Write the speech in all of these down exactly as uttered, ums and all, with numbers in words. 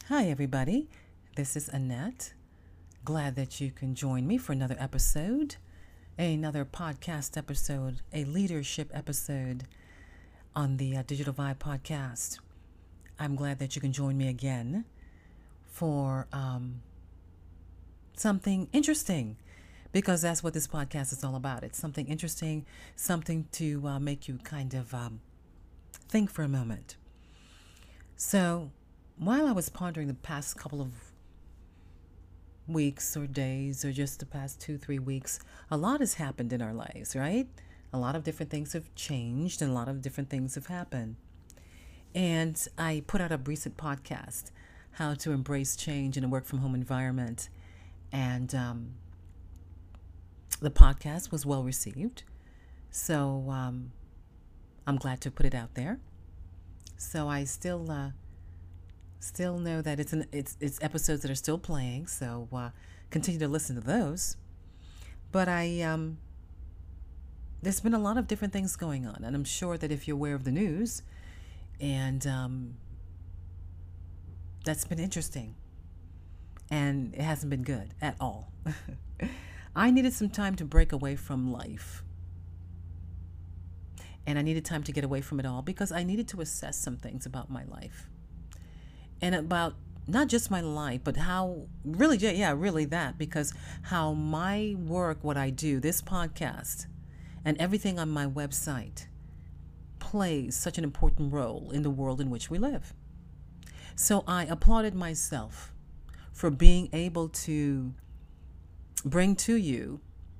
Hi, everybody. This is Annette. Glad that you can join me for another episode, another podcast episode, a leadership episode on the uh, Digital Vibe podcast. I'm glad that you can join me again for um, something interesting because that's what this podcast is all about. It's something interesting, something to uh, make you kind of um, think for a moment. So, while I was pondering the past couple of weeks or days or just the past two, three weeks, a lot has happened in our lives, right? A lot of different things have changed and a lot of different things have happened. And I put out a recent podcast, How to Embrace Change in a Work from Home Environment. And um, the podcast was well received. So um, I'm glad to put it out there. So I still. Uh, Still know that it's an, it's it's episodes that are still playing, so uh, continue to listen to those. But I um, there's been a lot of different things going on, and I'm sure that if you're aware of the news, and um, that's been interesting, and it hasn't been good at all. I needed some time to break away from life, and I needed time to get away from it all because I needed to assess some things about my life. And about not just my life, but how really, yeah, really that, because how my work, what I do, this podcast, and everything on my website plays such an important role in the world in which we live. So I applauded myself for being able to bring to you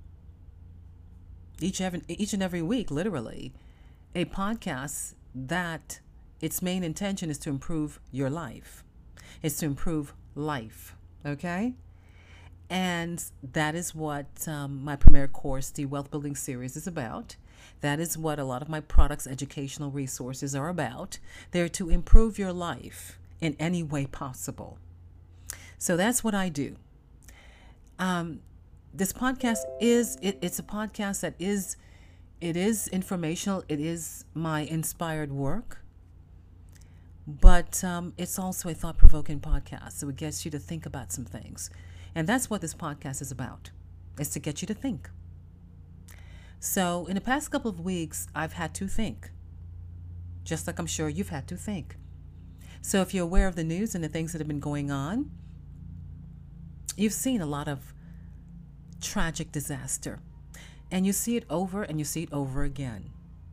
each, every, each and every week, literally, a podcast that its main intention is to improve your life. It's to improve life, okay? And that is what um, my premier course, the Wealth Building Series, is about. That is what a lot of my products, educational resources are about. They're to improve your life in any way possible. So that's what I do. Um, this podcast is, it, it's a podcast that is, it is informational. It is my inspired work. But um, it's also a thought-provoking podcast, so it gets you to think about some things. And that's what this podcast is about, is to get you to think. So in the past couple of weeks, I've had to think, just like I'm sure you've had to think. So if you're aware of the news and the things that have been going on, you've seen a lot of tragic disaster. And you see it over and you see it over again.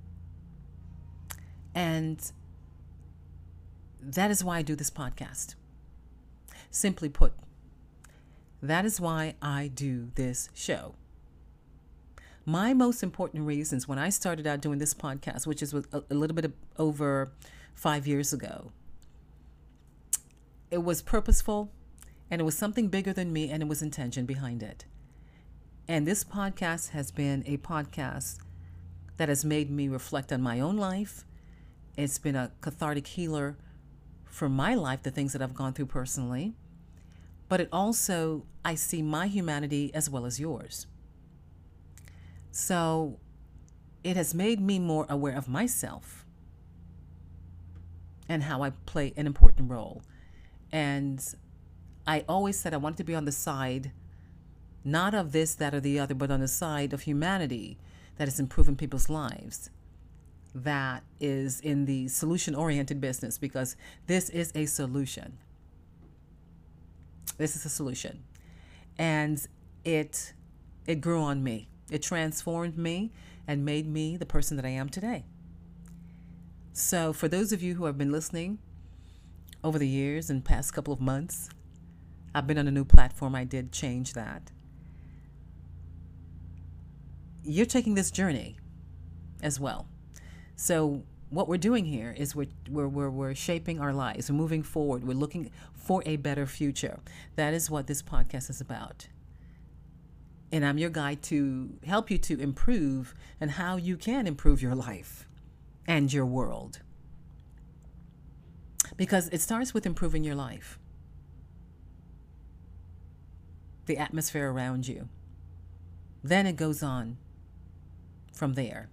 And that is why I do this podcast. Simply put, that is why I do this show. My most important reasons when I started out doing this podcast, which is a, a little bit of over five years ago, it was purposeful and it was something bigger than me and it was intention behind it. And this podcast has been a podcast that has made me reflect on my own life. It's been a cathartic healer for my life, the things that I've gone through personally, but it also, I see my humanity as well as yours. So it has made me more aware of myself and how I play an important role. And I always said I wanted to be on the side, not of this, that, or the other, but on the side of humanity that is improving people's lives. That is in the solution-oriented business, because this is a solution. This is a solution. And it it grew on me. It transformed me and made me the person that I am today. So for those of you who have been listening over the years and past couple of months, I've been on a new platform. I did change that. You're taking this journey as well. So what we're doing here is we're, we're, we're, we're shaping our lives. We're moving forward. We're looking for a better future. That is what this podcast is about. And I'm your guide to help you to improve and how you can improve your life and your world. Because it starts with improving your life, the atmosphere around you. Then it goes on from there.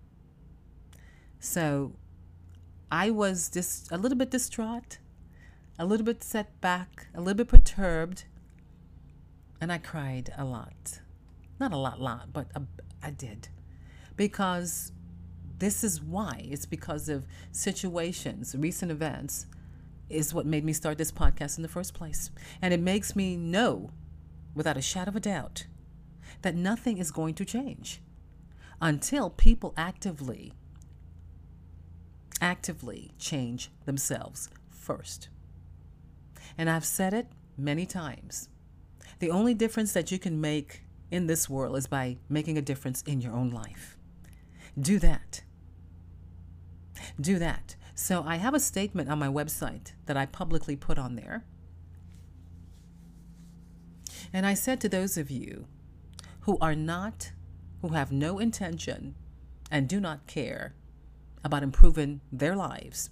So I was just a little bit distraught. a little bit set back, a little bit perturbed, and I cried a lot. Not a lot, lot, but a, I did. Because this is why. It's because of situations, recent events, is what made me start this podcast in the first place. And it makes me know, without a shadow of a doubt, that nothing is going to change until people actively, actively change themselves first. And I've said it many times. The only difference that you can make in this world is by making a difference in your own life. Do that. Do that. So I have a statement on my website that I publicly put on there. And I said to those of you who are not, who have no intention and do not care about improving their lives,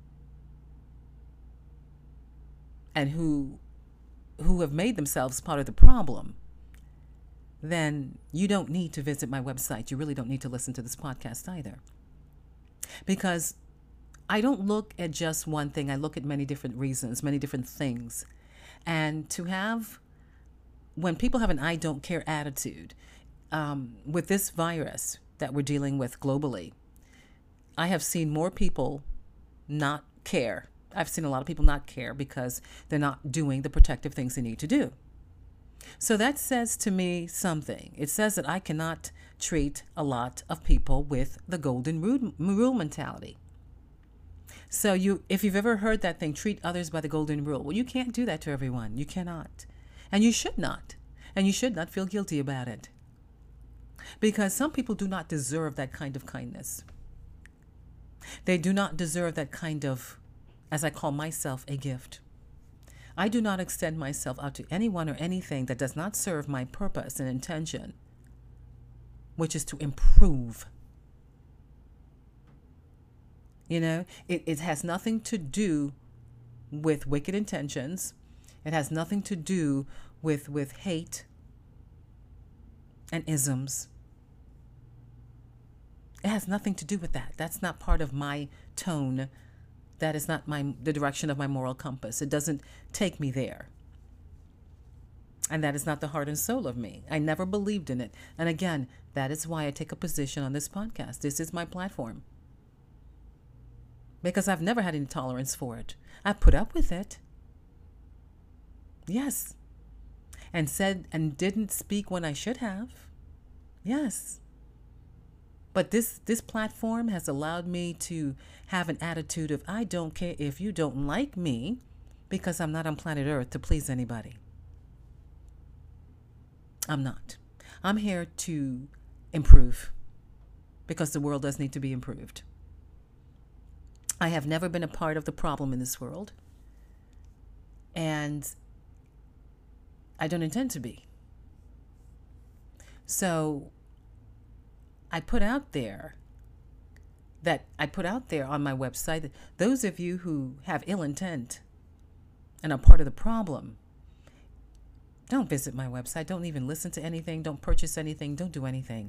and who who have made themselves part of the problem, then you don't need to visit my website. You really don't need to listen to this podcast either. Because I don't look at just one thing. I look at many different reasons, many different things. And to have, when people have an I don't care attitude, um, with this virus that we're dealing with globally, I have seen more people not care. I've seen a lot of people not care because they're not doing the protective things they need to do. So that says to me something. It says that I cannot treat a lot of people with the golden rule mentality. So you, if you've ever heard that thing, treat others by the golden rule. Well, you can't do that to everyone. You cannot. And you should not. And you should not feel guilty about it. Because some people do not deserve that kind of kindness. They do not deserve that kind of, as I call myself, a gift. I do not extend myself out to anyone or anything that does not serve my purpose and intention, which is to improve. You know, it, it has nothing to do with wicked intentions. It has nothing to do with, with hate and isms. It has nothing to do with that. That's not part of my tone. That is not my the direction of my moral compass. It doesn't take me there. And that is not the heart and soul of me. I never believed in it. And again, that is why I take a position on this podcast. This is my platform. Because I've never had any tolerance for it. I've put up with it. Yes. And said and didn't speak when I should have. Yes. But this, this platform has allowed me to have an attitude of, I don't care if you don't like me, because I'm not on planet Earth to please anybody. I'm not. I'm here to improve, because the world does need to be improved. I have never been a part of the problem in this world, and I don't intend to be. So I put out there that I put out there on my website that those of you who have ill intent and are part of the problem, don't visit my website. Don't even listen to anything. Don't purchase anything. Don't do anything.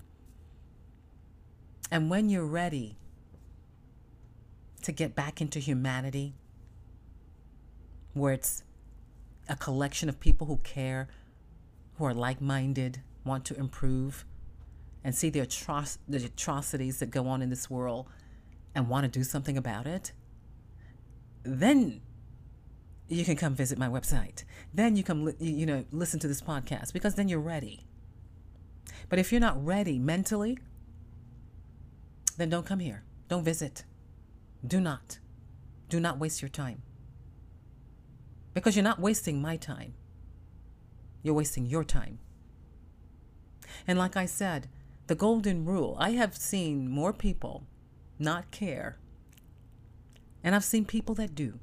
And when you're ready to get back into humanity, where it's a collection of people who care, who are like-minded, want to improve, and see the, atroc- the atrocities that go on in this world and want to do something about it, then you can come visit my website. Then you come, li- you know, listen to this podcast, because then you're ready. But if you're not ready mentally, then don't come here. Don't visit. Do not. Do not waste your time. Because you're not wasting my time. You're wasting your time. And like I said, the golden rule, I have seen more people not care, and I've seen people that do.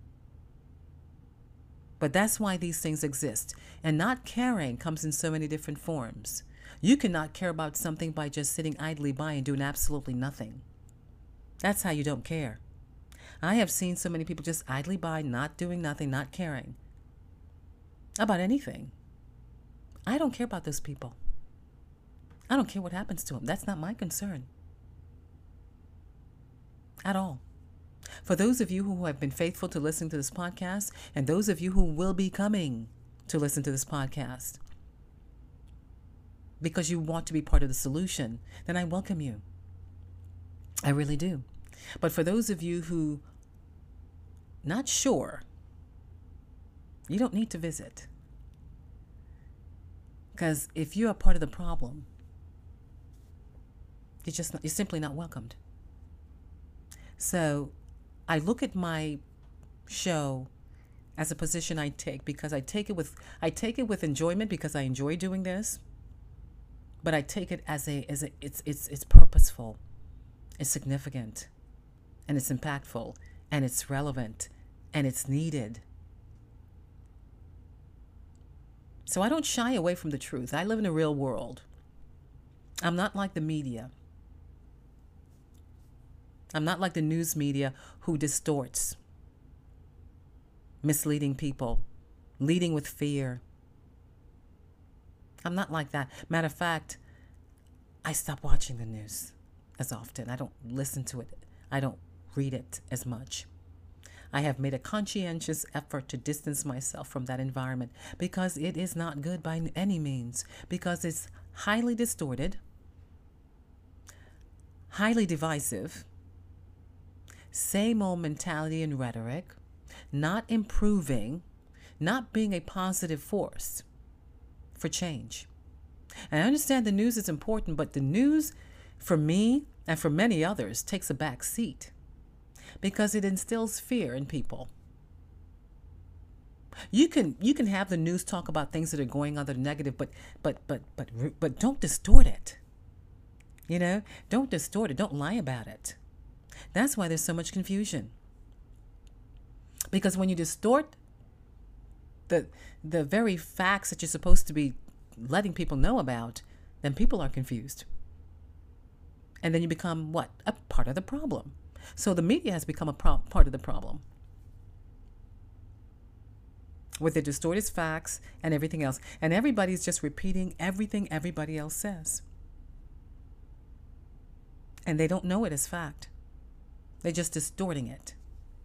But that's why these things exist. And not caring comes in so many different forms. You cannot care about something by just sitting idly by and doing absolutely nothing. That's how you don't care. I have seen so many people just idly by, not doing nothing, not caring about anything. I don't care about those people. I don't care what happens to them. That's not my concern at all. For those of you who have been faithful to listening to this podcast, and those of you who will be coming to listen to this podcast because you want to be part of the solution, then I welcome you. I really do. But for those of you who not sure, you don't need to visit. Because if you're a part of the problem, you're just not, you're simply not welcomed. So I look at my show as a position I take because I take it with I take it with enjoyment because I enjoy doing this. But I take it as a as a it's it's it's purposeful, it's significant, and it's impactful, and it's relevant, and it's needed. So I don't shy away from the truth. I live in a real world. I'm not like the media. I'm not like the news media who distorts, misleading people, leading with fear. I'm not like that. Matter of fact, I stopped watching the news as often. I don't listen to it. I don't read it as much. I have made a conscientious effort to distance myself from that environment because it is not good by any means, because it's highly distorted, highly divisive, same old mentality and rhetoric, not improving, not being a positive force for change. And I understand the news is important, but the news, for me and for many others, takes a back seat because it instills fear in people. You can you can have the news talk about things that are going on that are negative, but but but but but don't distort it. You know, don't distort it. Don't lie about it. That's why there's so much confusion. Because when you distort the the very facts that you're supposed to be letting people know about, then people are confused. And then you become what? A part of the problem. So the media has become a pro- part of the problem with the distorted facts and everything else. And everybody's just repeating everything everybody else says. And they don't know it as fact. They're just distorting it.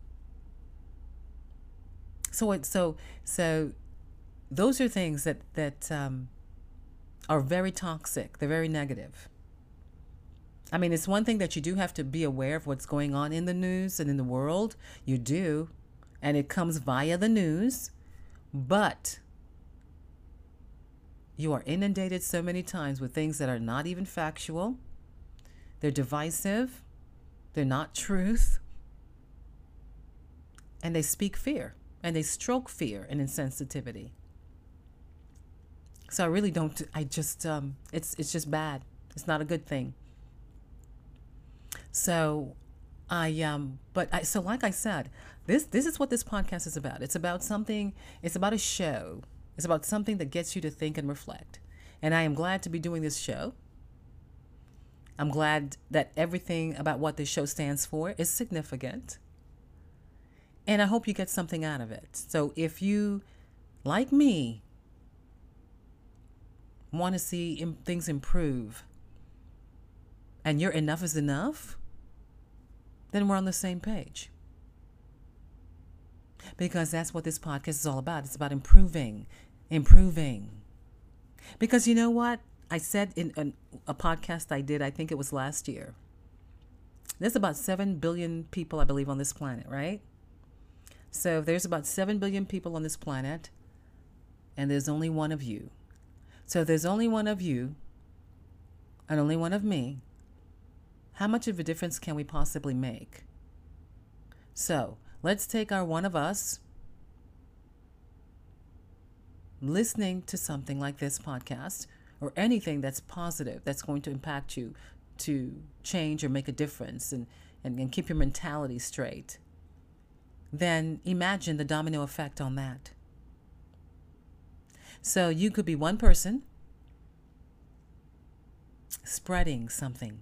So it, so so those are things that that um, are very toxic. They're very negative. I mean, it's one thing that you do have to be aware of what's going on in the news and in the world. You do, and it comes via the news. But you are inundated so many times with things that are not even factual. They're divisive. They're not truth. And they speak fear. And they stroke fear and insensitivity. So I really don't, I just, um, it's it's just bad. It's not a good thing. So I, um, but I, so like I said, this, this is what this podcast is about. It's about something, it's about a show. It's about something that gets you to think and reflect. And I am glad to be doing this show. I'm glad that everything about what this show stands for is significant. And I hope you get something out of it. So if you, like me, want to see im- things improve, and your enough is enough, then we're on the same page. Because that's what this podcast is all about. It's about improving, improving. Because you know what? I said in an, a podcast I did, I think it was last year, there's about seven billion people, I believe, on this planet, right? So if there's about seven billion people on this planet, and there's only one of you. So if there's only one of you, and only one of me, how much of a difference can we possibly make? So let's take our one of us listening to something like this podcast, or anything that's positive, that's going to impact you to change or make a difference and, and, and keep your mentality straight. Then imagine the domino effect on that. So you could be one person spreading something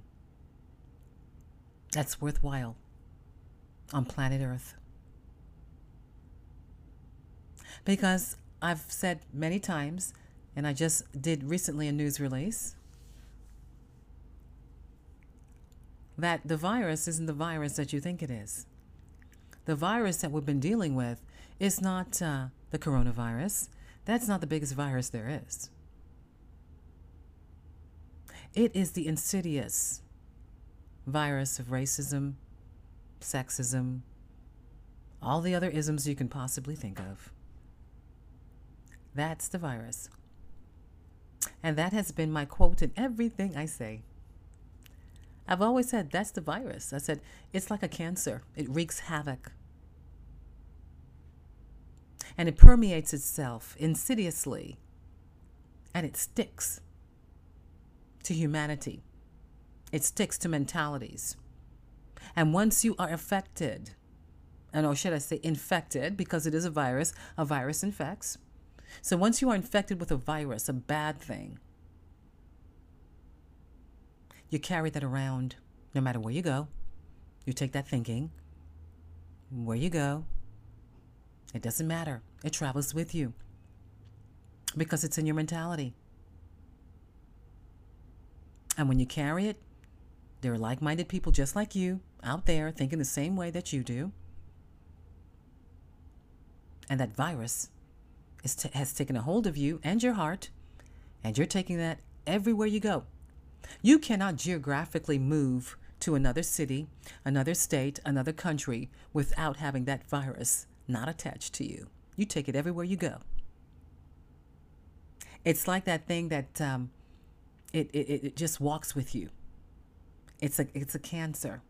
that's worthwhile on planet Earth. Because I've said many times, and I just did recently a news release, that the virus isn't the virus that you think it is. the virus that we've been dealing with is not uh, the coronavirus. That's not the biggest virus there is. It is the insidious virus of racism, sexism, all the other isms you can possibly think of. That's the virus. And that has been my quote in everything I say. I've always said, that's the virus. I said, it's like a cancer. It wreaks havoc. And it permeates itself insidiously. And it sticks to humanity. It sticks to mentalities. And once you are affected, and or should I say infected, because it is a virus, a virus infects. So once you are infected with a virus, a bad thing, you carry that around no matter where you go. You take that thinking, where you go, it doesn't matter. It travels with you because it's in your mentality. And when you carry it, there are like-minded people just like you out there thinking the same way that you do. And that virus is t- has taken a hold of you and your heart, and you're taking that everywhere you go. You cannot geographically move to another city, another state, another country without having that virus not attached to you. You take it everywhere you go. It's like that thing that um, it, it, it just walks with you. It's a, it's a cancer.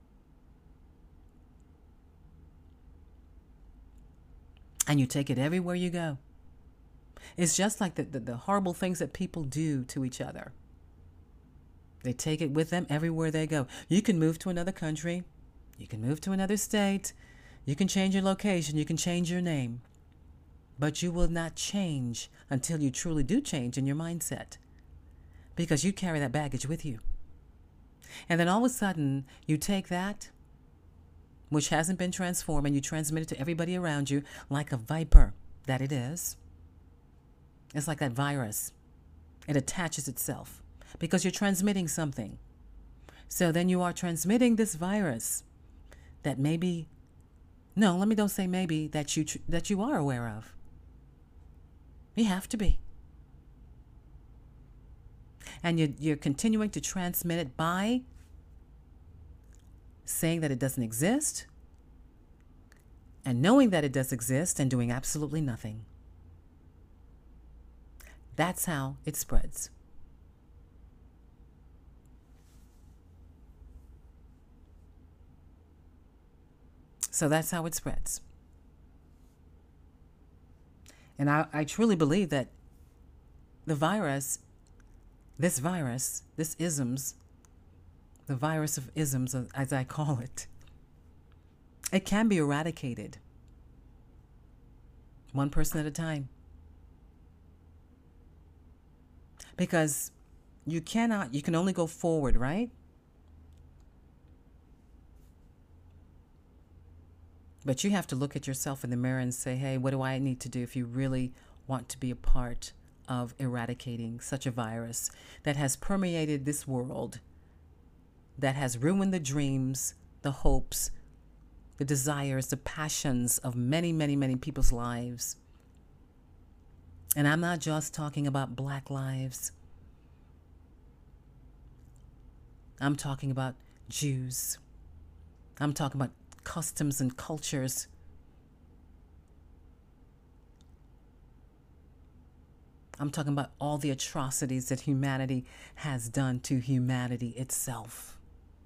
And you take it everywhere you go. It's just like the, the, the horrible things that people do to each other. They take it with them everywhere they go. You can move to another country. You can move to another state. You can change your location. You can change your name. But you will not change until you truly do change in your mindset. Because you carry that baggage with you. And then all of a sudden, you take that, which hasn't been transformed, and you transmit it to everybody around you like a viper that it is. It's like that virus. It attaches itself because you're transmitting something. So then you are transmitting this virus that maybe, no, let me don't say maybe, that you tr- that you are aware of. You have to be. And you're, you're continuing to transmit it by saying that it doesn't exist and knowing that it does exist and doing absolutely nothing. That's how it spreads. So that's how it spreads. And I, I truly believe that the virus, this virus, this isms, the virus of isms, as I call it, it can be eradicated one person at a time. Because you cannot, you can only go forward, right? But you have to look at yourself in the mirror and say, hey, what do I need to do if you really want to be a part of eradicating such a virus that has permeated this world, that has ruined the dreams, the hopes, the desires, the passions of many, many, many people's lives. And I'm not just talking about Black lives. I'm talking about Jews. I'm talking about customs and cultures. I'm talking about all the atrocities that humanity has done to humanity itself.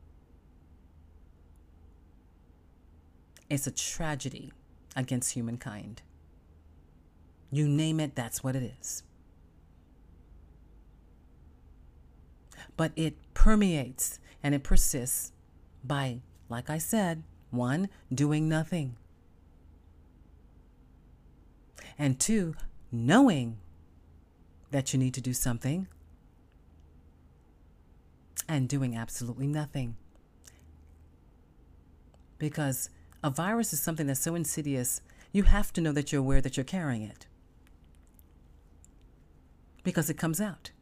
It's a tragedy against humankind. You name it, that's what it is. But it permeates and it persists by, like I said, one, doing nothing. And two, knowing that you need to do something and doing absolutely nothing. Because a virus is something that's so insidious, you have to know that you're aware that you're carrying it. Because it comes out.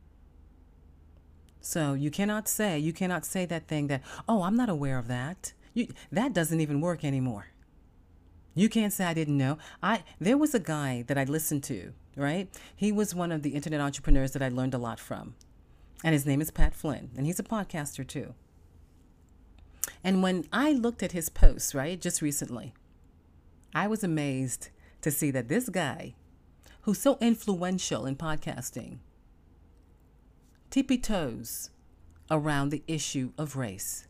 So you cannot say, you cannot say that thing that, oh, I'm not aware of that. You, that doesn't even work anymore. You can't say I didn't know. I there was a guy that I listened to, right? He was one of the internet entrepreneurs that I learned a lot from. And his name is Pat Flynn, and he's a podcaster too. And when I looked at his posts, right, just recently, I was amazed to see that this guy, who's so influential in podcasting, tippy toes around the issue of race.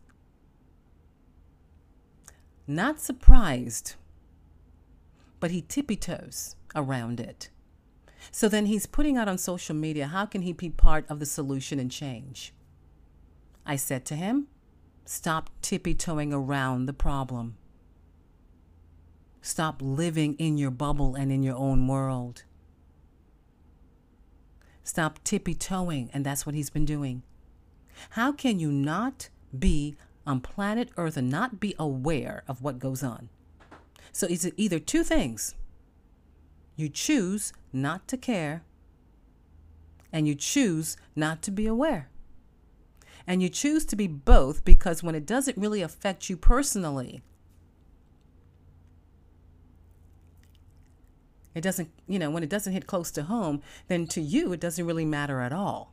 Not surprised, but he tippy toes around it. So then he's putting out on social media, how can he be part of the solution and change? I said to him, stop tippy toeing around the problem. Stop living in your bubble and in your own world. Stop tippy toeing, and that's what he's been doing. How can you not be on planet Earth and not be aware of what goes on? So it's either two things. You choose not to care, and you choose not to be aware. And you choose to be both because when it doesn't really affect you personally, it doesn't, you know, when it doesn't hit close to home, then to you, it doesn't really matter at all.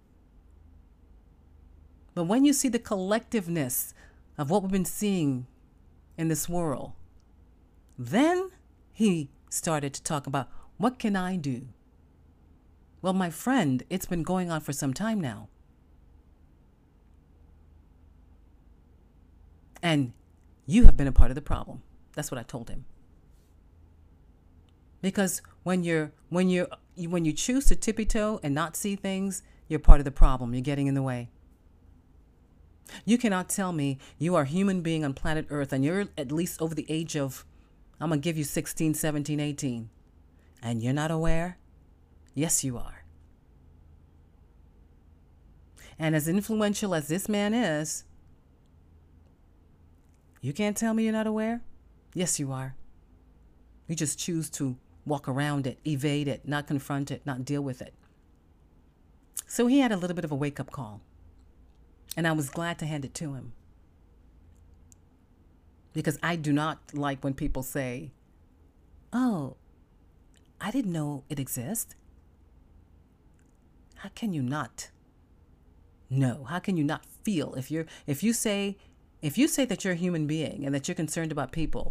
But when you see the collectiveness of what we've been seeing in this world, then he started to talk about, what can I do? Well, my friend, it's been going on for some time now. And you have been a part of the problem. That's what I told him. Because when you're when you're when you choose to tippy toe and not see things, you're part of the problem. You're getting in the way. You cannot tell me you are a human being on planet Earth and you're at least over the age of, I'm going to give you sixteen, seventeen, eighteen, and you're not aware? Yes, you are. And as influential as this man is, you can't tell me you're not aware? Yes, you are. You just choose to walk around it, evade it, not confront it, not deal with it. So he had a little bit of a wake-up call. And I was glad to hand it to him. Because I do not like when people say, oh, I didn't know it exists. How can you not know? How can you not feel? If you're if you say if you say that you're a human being and that you're concerned about people,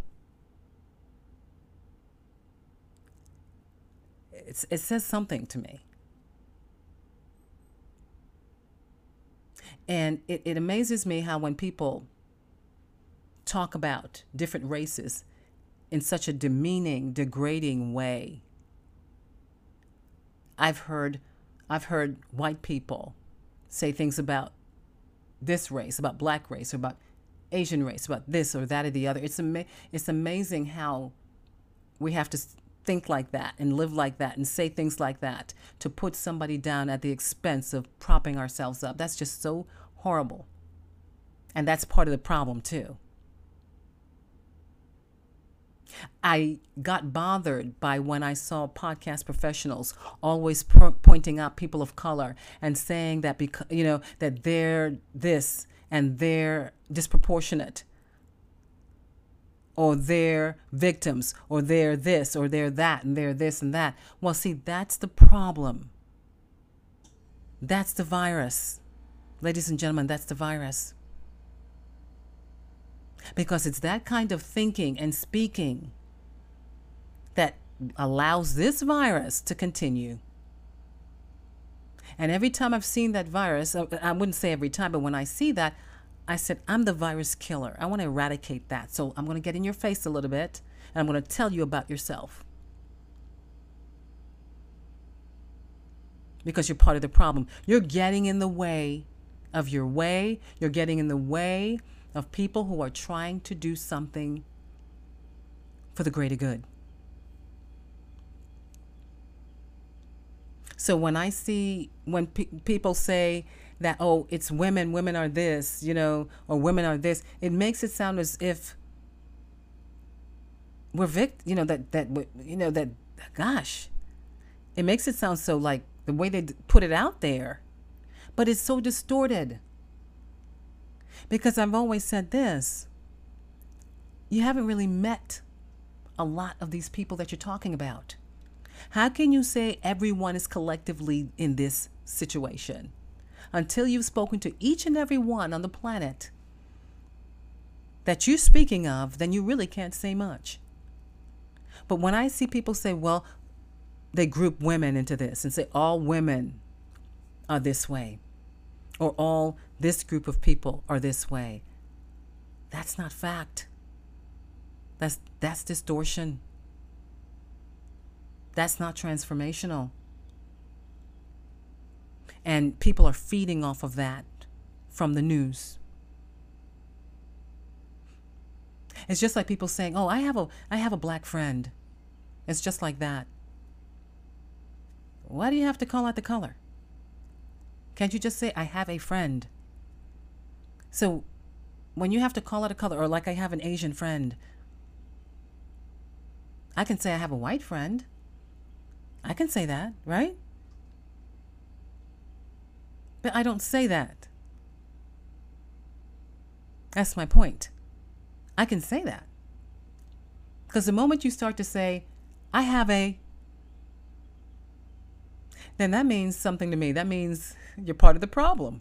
it's, it says something to me. And it, it amazes me how when people talk about different races in such a demeaning, degrading way, I've heard I've heard white people say things about this race, about black race, or about Asian race, about this or that or the other. It's ama- it's amazing how we have to think like that and live like that and say things like that to put somebody down at the expense of propping ourselves up. That's just so horrible. And that's part of the problem too. I got bothered by when I saw podcast professionals always po- pointing out people of color and saying that because you know that they're this and they're disproportionate, or they're victims, or they're this, or they're that, and they're this and that. Well, see, that's the problem. That's the virus. Ladies and gentlemen, that's the virus. Because it's that kind of thinking and speaking that allows this virus to continue. And every time I've seen that virus, I wouldn't say every time, but when I see that, I said, I'm the virus killer. I want to eradicate that. So I'm going to get in your face a little bit, and I'm going to tell you about yourself. Because you're part of the problem. You're getting in the way of your way. You're getting in the way of people who are trying to do something for the greater good. So when I see, when pe- people say that, oh, it's women, women are this, you know, or women are this, it makes it sound as if we're vict, you know, that, that, you know, that, gosh, it makes it sound so like the way they put it out there, but it's so distorted. Because I've always said this, you haven't really met a lot of these people that you're talking about. How can you say everyone is collectively in this situation? Until you've spoken to each and every one on the planet that you're speaking of, then you really can't say much. But when I see people say, well, they group women into this and say all women are this way, or all this group of people are this way, that's not fact. That's that's distortion. That's not transformational. And people are feeding off of that from the news. It's just like people saying, "Oh, I have a I have a black friend." It's just like that. Why do you have to call out the color? Can't you just say, "I have a friend"? So when you have to call out a color, or like I have an Asian friend, I can say I have a white friend. I can say that, right? But I don't say that. That's my point. I can say that. Because the moment you start to say, I have a, then that means something to me. That means you're part of the problem.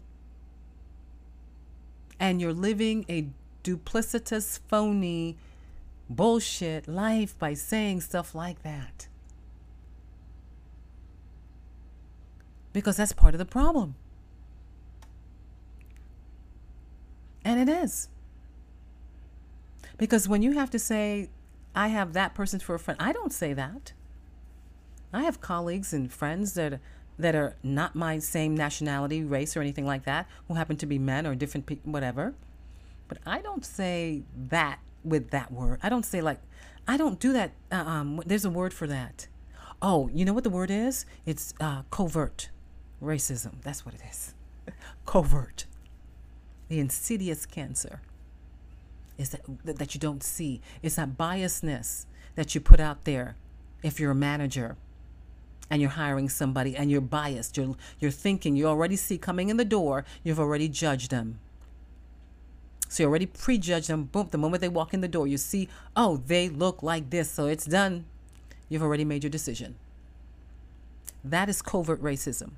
And you're living a duplicitous, phony, bullshit life by saying stuff like that. Because that's part of the problem. And it is. Because when you have to say, I have that person for a friend, I don't say that. I have colleagues and friends that that are not my same nationality, race, or anything like that, who happen to be men or different people, whatever. But I don't say that with that word. I don't say like, I don't do that. Uh, um, there's a word for that. Oh, you know what the word is? It's uh, covert racism. That's what it is. Covert. The insidious cancer is that that you don't see. It's that biasness that you put out there. If you're a manager and you're hiring somebody and you're biased, you're you're thinking, you already see coming in the door, you've already judged them. So you already prejudge them. Boom, the moment they walk in the door, you see, oh, they look like this, so it's done. You've already made your decision. That is covert racism.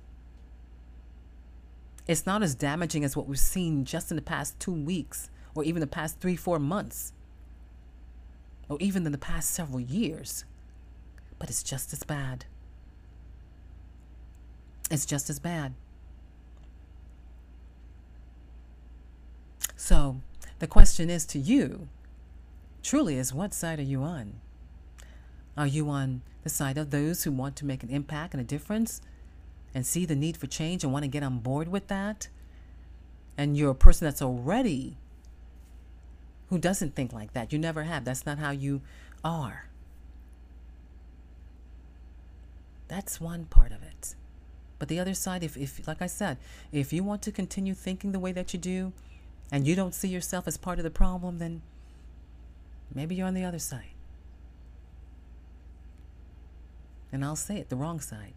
It's not as damaging as what we've seen just in the past two weeks or even the past three, four months or even in the past several years. But it's just as bad. It's just as bad. So the question is to you, truly, is what side are you on? Are you on the side of those who want to make an impact and a difference and see the need for change and want to get on board with that? And you're a person that's already, who doesn't think like that. You never have. That's not how you are. That's one part of it. But the other side, if, if like I said, if you want to continue thinking the way that you do and you don't see yourself as part of the problem, then maybe you're on the other side. And I'll say it, the wrong side.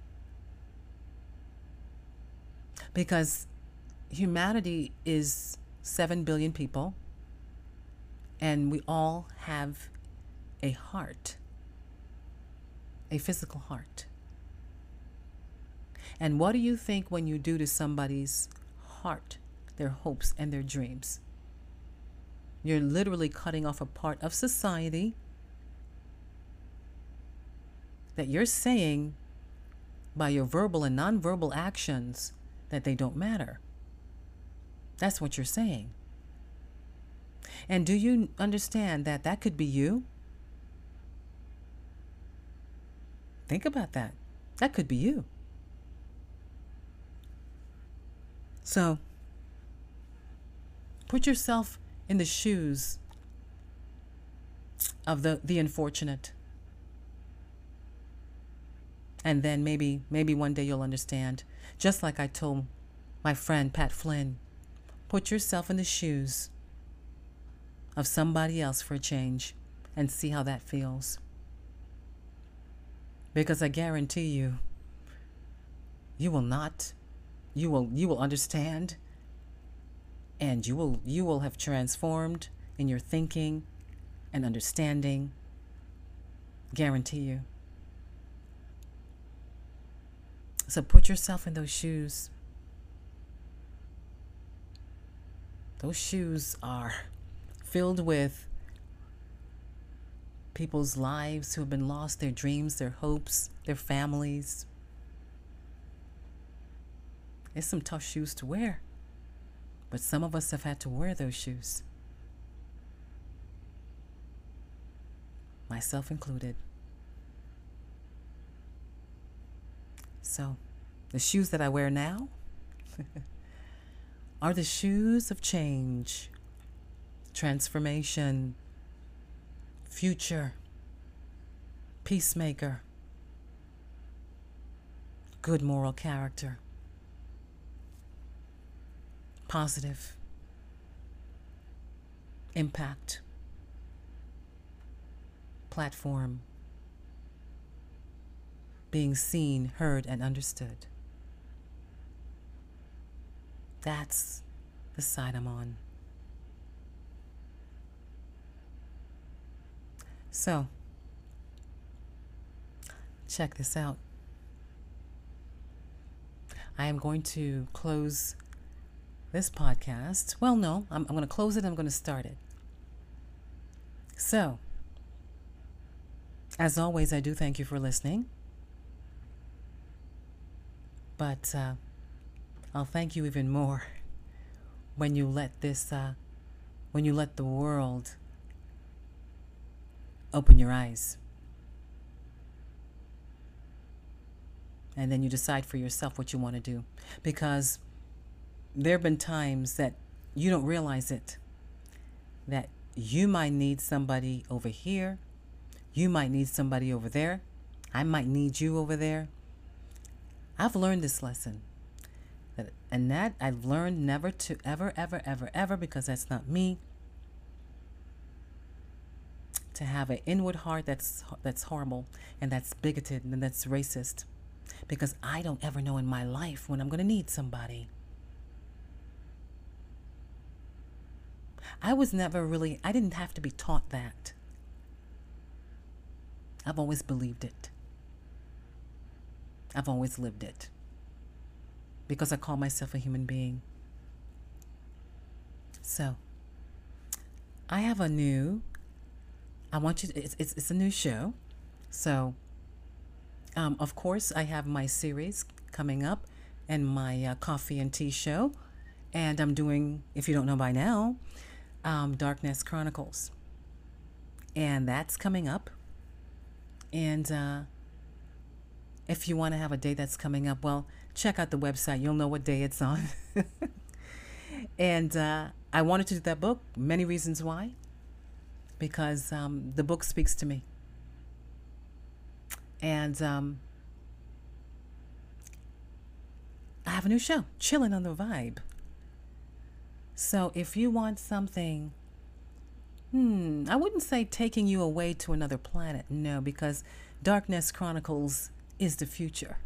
Because humanity is seven billion people, and we all have a heart, a physical heart. And what do you think when you do to somebody's heart, their hopes and their dreams? You're literally cutting off a part of society that you're saying by your verbal and nonverbal actions that they don't matter. That's what you're saying. And do you understand that that could be you? Think about that. That could be you. So, put yourself in the shoes of the, the unfortunate. And then maybe, maybe one day you'll understand. Just like I told my friend Pat Flynn, put yourself in the shoes of somebody else for a change and see how that feels. Because I guarantee you, you will not, you will, you will understand, and you will, you will have transformed in your thinking and understanding. Guarantee you. So put yourself in those shoes. Those shoes are filled with people's lives who have been lost, their dreams, their hopes, their families. It's some tough shoes to wear, but some of us have had to wear those shoes, myself included. So, the shoes that I wear now are the shoes of change, transformation, future, peacemaker, good moral character, positive, impact, platform, being seen, heard, and understood. That's the side I'm on. So, check this out. I am going to close this podcast. Well, no, I'm, I'm going to close it. I'm going to start it. So, as always, I do thank you for listening. But uh, I'll thank you even more when you let this, uh, when you let the world open your eyes. And then you decide for yourself what you want to do. Because there have been times that you don't realize it, that you might need somebody over here. You might need somebody over there. I might need you over there. I've learned this lesson. That, and that I've learned never to ever, ever, ever, ever, because that's not me, to have an inward heart that's that's horrible and that's bigoted and that's racist. Because I don't ever know in my life when I'm going to need somebody. I was never really, I didn't have to be taught that. I've always believed it. I've always lived it. Because I call myself a human being. So, I have a new, I want you to, it's, it's, it's a new show. So, um, of course, I have my series coming up and my uh, coffee and tea show. And I'm doing, if you don't know by now, um, Darkness Chronicles. And that's coming up. And uh, if you want to have a day that's coming up, well, check out the website. You'll know what day it's on. And uh, I wanted to do that book. Many reasons why. Because um, the book speaks to me. And um, I have a new show, Chilling on the Vibe. So if you want something, hmm, I wouldn't say taking you away to another planet. No, because Darkness Chronicles is the future.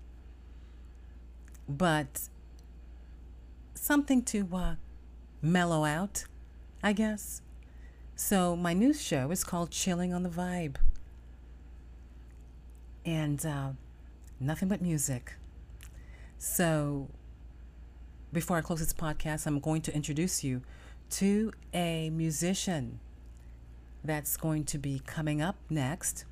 But something to uh, mellow out, I guess. So my new show is called Chilling on the Vibe. And uh, nothing but music. So before I close this podcast, I'm going to introduce you to a musician that's going to be coming up next.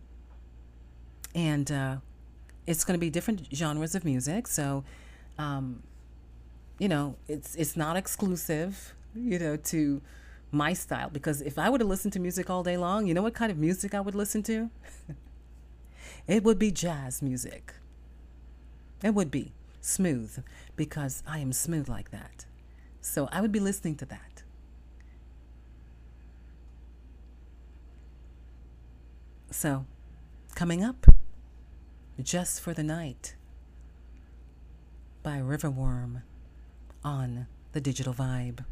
And uh, it's going to be different genres of music. So, um, you know, it's it's not exclusive, you know, to my style. Because if I were to listen to music all day long, you know what kind of music I would listen to? It would be jazz music. It would be smooth, because I am smooth like that. So I would be listening to that. So, coming up, Just for the Night by Riverworm on the Digital Vibe.